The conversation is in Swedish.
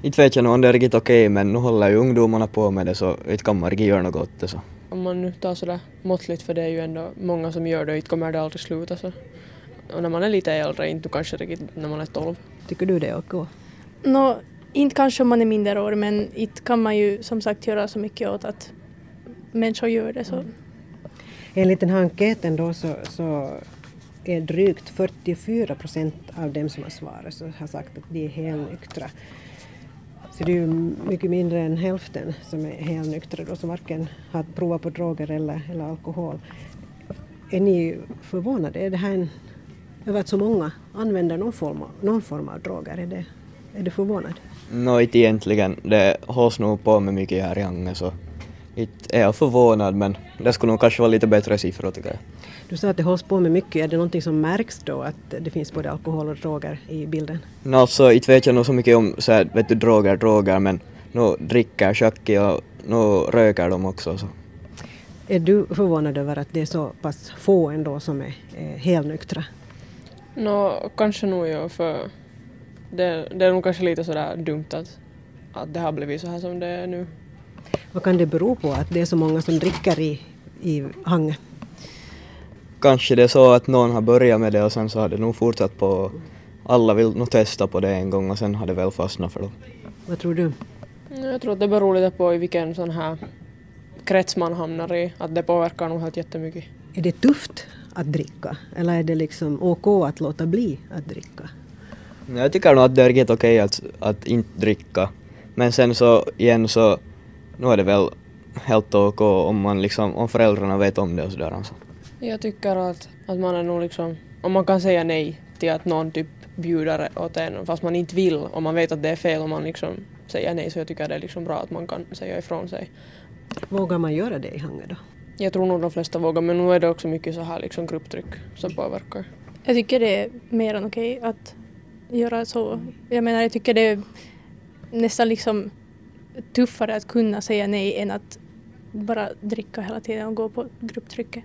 Inte vet jag nog om det är riktigt okej, men nu håller ju ungdomarna på med det så inte kan man riktigt göra något åt det så. Om man nu tar sådär måttligt, för det är ju ändå många som gör det och inte kommer det aldrig sluta så. Och när man är lite äldre, inte kanske riktigt när man är 12. Tycker du det är okej? Inte kanske om man är mindre år, men inte kan man ju som sagt göra så mycket åt att människor gör det så. Enligt den här enkäten då så är drygt 44% av dem som har svarat så har sagt att de är helnyktra. Så det är ju mycket mindre än hälften som är helnyktra då, som varken har provat på droger eller alkohol. Är ni förvånade? Är det här över att så många använder någon form av droger? Är det förvånad? Inte egentligen. Det hålls nog på med mycket här i Ange så inte är jag förvånad, men det skulle nog kanske vara lite bättre siffror tycker jag. Du sa att det hålls på med mycket. Är det någonting som märks då att det finns både alkohol och droger i bilden? Alltså inte vet jag nog så mycket om så här, vet du, droger, men nu dricker Jackie och nu röker de också. Så. Är du förvånad över att det är så pass få ändå som är helnyktra? Kanske nog ja, för det är nog kanske lite sådär dumt att det har blivit så här som det är nu. Vad kan det bero på att det är så många som dricker i Ange? Kanske det är så att någon har börjat med det och sen så har det nog fortsatt på. Alla vill nog testa på det en gång och sen har det väl fastnat för dem. Vad tror du? Jag tror att det beror lite på i vilken sån här krets man hamnar i. Att det påverkar nog helt jättemycket. Är det tufft att dricka? Eller är det liksom okej att låta bli att dricka? Jag tycker nog att det är riktigt okej att inte dricka. Men sen så igen så nu är det väl helt okej om föräldrarna vet om det och sådär. Alltså. Jag tycker att man är nog liksom, om man kan säga nej till att någon typ bjuder åt en fast man inte vill och man vet att det är fel om man liksom säger nej, så jag tycker det är liksom bra att man kan säga ifrån sig. Vågar man göra det i Ange då? Jag tror nog de flesta vågar, men nu är det också mycket så här liksom grupptryck som påverkar. Jag tycker det är mer än okej att göra så. Jag menar, jag tycker det är nästan liksom tuffare att kunna säga nej än att bara dricka hela tiden och gå på grupptrycket.